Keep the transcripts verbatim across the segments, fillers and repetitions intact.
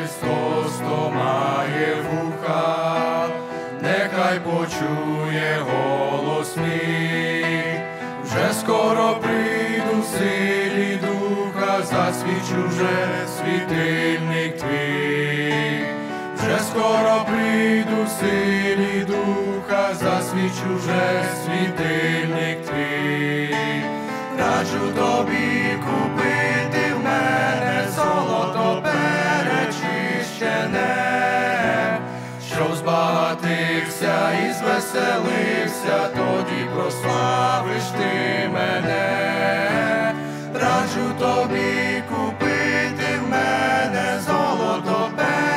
Христос, хто має вуха, нехай почує голос мій. Вже скоро прийду в силі духа, засвічу вже світильник твій. Вже скоро прийду в силі духа, засвічу вже світильник твій. Раджу тобі купити в мене золото перечищене, щоб збагатився і звеселився, тоді прославиш ти мене. Раджу тобі купити в мене золото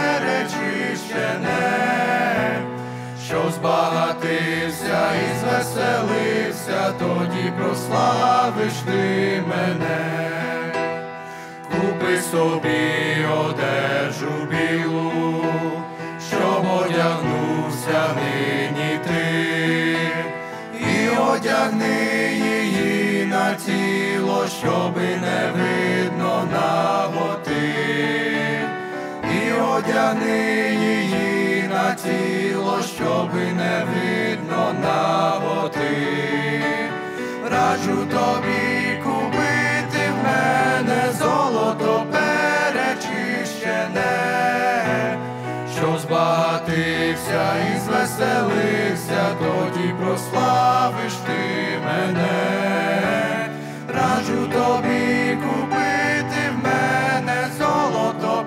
перечищене, щоб збагатився і звеселився, тоді прославиш ти мене. Купи собі одежу білу, щоб одягнувся нині ти, і одягни її на тіло, щоби не видно наготи. І одягни її на тіло, щоби не видно наготи. Раджу тобі купити в мене золото перечищене, щоб збагатився і звеселився, тоді прославиш ти мене. Раджу тобі купити в мене золото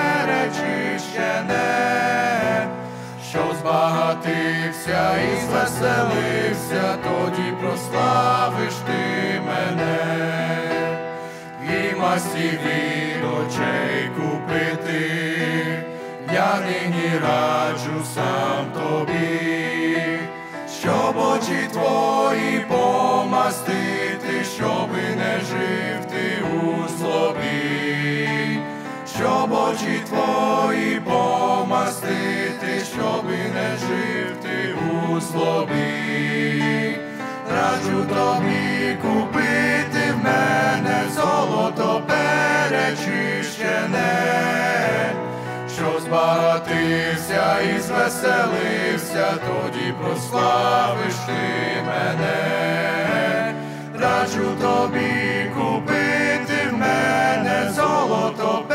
перечищене, щоб збагатився і звеселився, тоді прославиш ти мене. І масті від очей купити я нині раджу сам тобі, щоб очі твої помастити, щоби не жив ти у злобі. Щоб очі твої помастити, щоби не жив ти у злобі. Раджу тобі купити в мене золото перечищене, щоб збагатився і звеселився, тоді прославиш ти мене. Раджу тобі купити в мене золото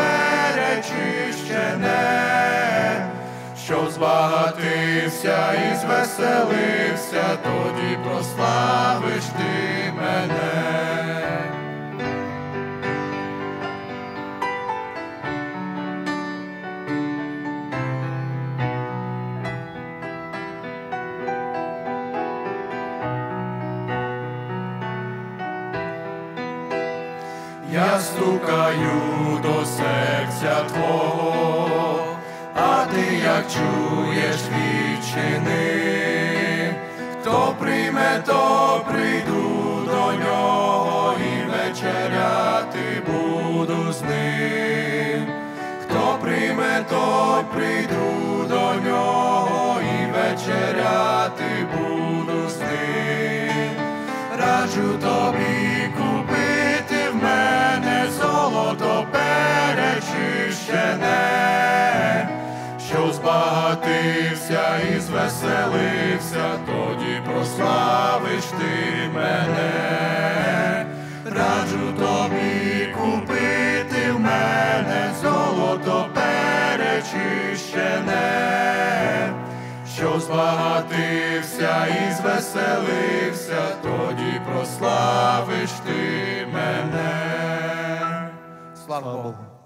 перечищене, щоб збагатився і звеселився, тоді прославиш ти мене. Я стукаю до серця твого, а ти, як чуєш, відчини. Хто прийме, то прийду до нього, і вечеряти буду з ним. Хто прийме, то прийду до нього, і вечеряти буду з ним. Раджу тобі купити в мене золото перечищене, щоб збагатився і звеселився, тоді прославиш ти мене. Раджу тобі купити в мене золото перечищене, щоб збагатився і звеселився, тоді прославиш ти мене. Слава Богу!